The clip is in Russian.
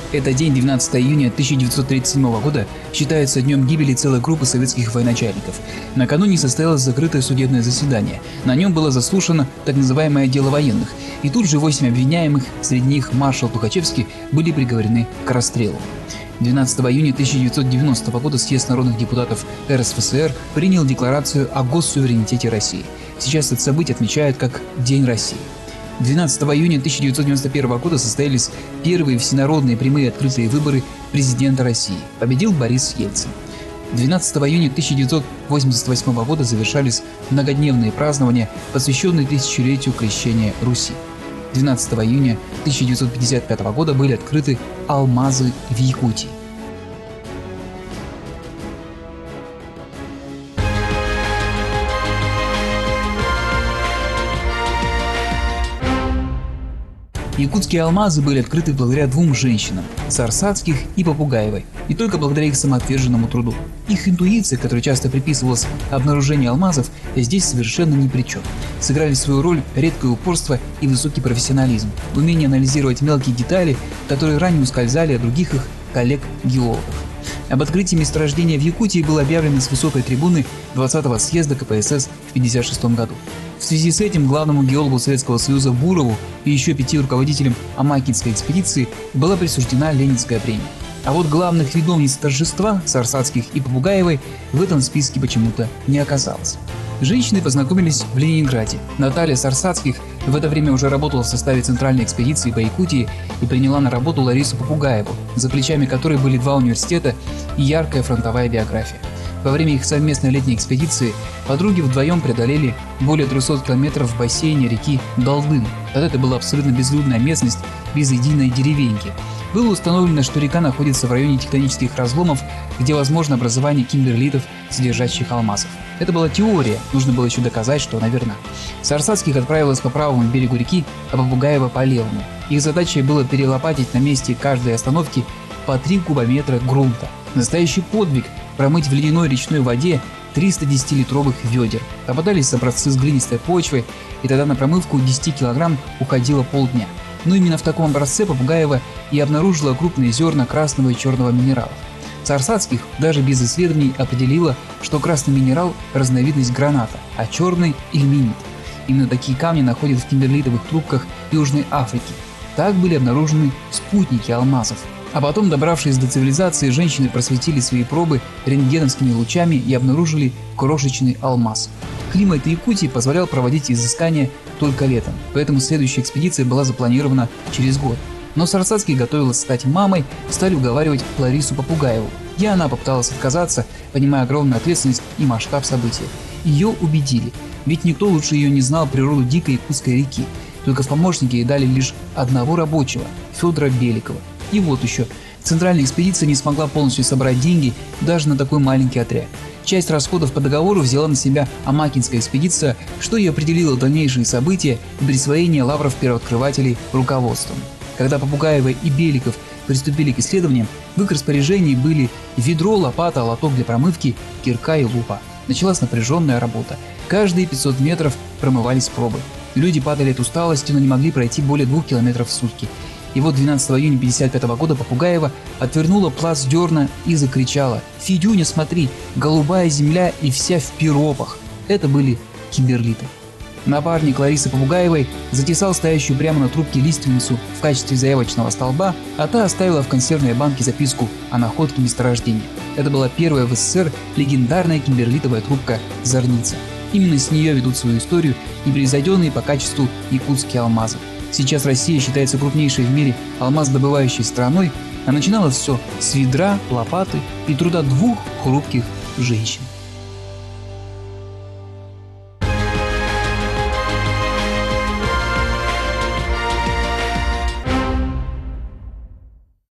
Этот день, 12 июня 1937 года, считается днем гибели целой группы советских военачальников. Накануне состоялось закрытое судебное заседание. На нем было заслушано так называемое дело военных. И тут же 8 обвиняемых, среди них маршал Тухачевский, были приговорены к расстрелу. 12 июня 1990 года съезд народных депутатов РСФСР принял декларацию о госсуверенитете России. Сейчас это событие отмечают как День России. 12 июня 1991 года состоялись первые всенародные прямые открытые выборы президента России. Победил Борис Ельцин. 12 июня 1988 года завершались многодневные празднования, посвященные тысячелетию крещения Руси. 12 июня 1955 года были открыты алмазы в Якутии. Якутские алмазы были открыты благодаря двум женщинам – Сарсацких и Попугаевой, и только благодаря их самоотверженному труду. Их интуиция, которой часто приписывалось обнаружение алмазов, здесь совершенно ни при чем. Сыграли свою роль редкое упорство и высокий профессионализм, умение анализировать мелкие детали, которые ранее ускользали от других их коллег-геологов. Об открытии месторождения в Якутии было объявлено с высокой трибуны 20-го съезда КПСС в 1956 году. В связи с этим главному геологу Советского Союза Бурову и еще 5 руководителям Амакинской экспедиции была присуждена Ленинская премия. А вот главных виновниц торжества, Сарсацких и Попугаевой, в этом списке почему-то не оказалось. Женщины познакомились в Ленинграде. Наталья Сарсацких в это время уже работала в составе Центральной экспедиции по Якутии и приняла на работу Ларису Попугаеву, за плечами которой были 2 университета и яркая фронтовая биография. Во время их совместной летней экспедиции подруги вдвоем преодолели более 300 километров в бассейне реки Долдын. Тогда это была абсолютно безлюдная местность, без единой деревеньки. Было установлено, что река находится в районе тектонических разломов, где возможно образование кимберлитов, содержащих алмазов. Это была теория, нужно было еще доказать, что она верна. Сарсацких отправилась по правому берегу реки, а Попугаева по левому. Их задачей было перелопатить на месте каждой остановки по 3 кубометра грунта. Настоящий подвиг – промыть в ледяной речной воде 310-литровых ведер. Попадались образцы с глинистой почвой, и тогда на промывку 10 килограмм уходило полдня. Но именно в таком образце Попугаева и обнаружила крупные зерна красного и черного минералов. Сарсацких даже без исследований определила, что красный минерал – разновидность граната, а черный – ильменит. Именно такие камни находят в кимберлитовых трубках Южной Африки. Так были обнаружены спутники алмазов. А потом, добравшись до цивилизации, женщины просветили свои пробы рентгеновскими лучами и обнаружили крошечный алмаз. Климат Якутии позволял проводить изыскания только летом, поэтому следующая экспедиция была запланирована через год. Но Сарсацких готовилась стать мамой, стали уговаривать Ларису Попугаеву. И она попыталась отказаться, понимая огромную ответственность и масштаб события. Ее убедили, ведь никто лучше ее не знал природу дикой якутской реки. Только в помощники ей дали лишь одного рабочего – Федора Беликова. И вот еще, Центральная экспедиция не смогла полностью собрать деньги даже на такой маленький отряд. Часть расходов по договору взяла на себя Амакинская экспедиция, что и определило дальнейшие события и присвоение лавров первооткрывателей руководством. Когда Попугаева и Беликов приступили к исследованиям, в их распоряжении были ведро, лопата, лоток для промывки, кирка и лупа. Началась напряженная работа. Каждые 500 метров промывались пробы. Люди падали от усталости, но не могли пройти более 2 километров в сутки. И вот 12 июня 1955 года Попугаева отвернула пласт дерна и закричала: «Федюня, смотри, голубая земля и вся в пиропах». Это были кимберлиты. Напарник Ларисы Попугаевой затесал стоящую прямо на трубке лиственницу в качестве заявочного столба, а та оставила в консервной банке записку о находке месторождения. Это была первая в СССР легендарная кимберлитовая трубка «Зорница». Именно с нее ведут свою историю непревзойденные по качеству якутские алмазы. Сейчас Россия считается крупнейшей в мире алмаздобывающей страной, а начиналось все с ведра, лопаты и труда 2 хрупких женщин.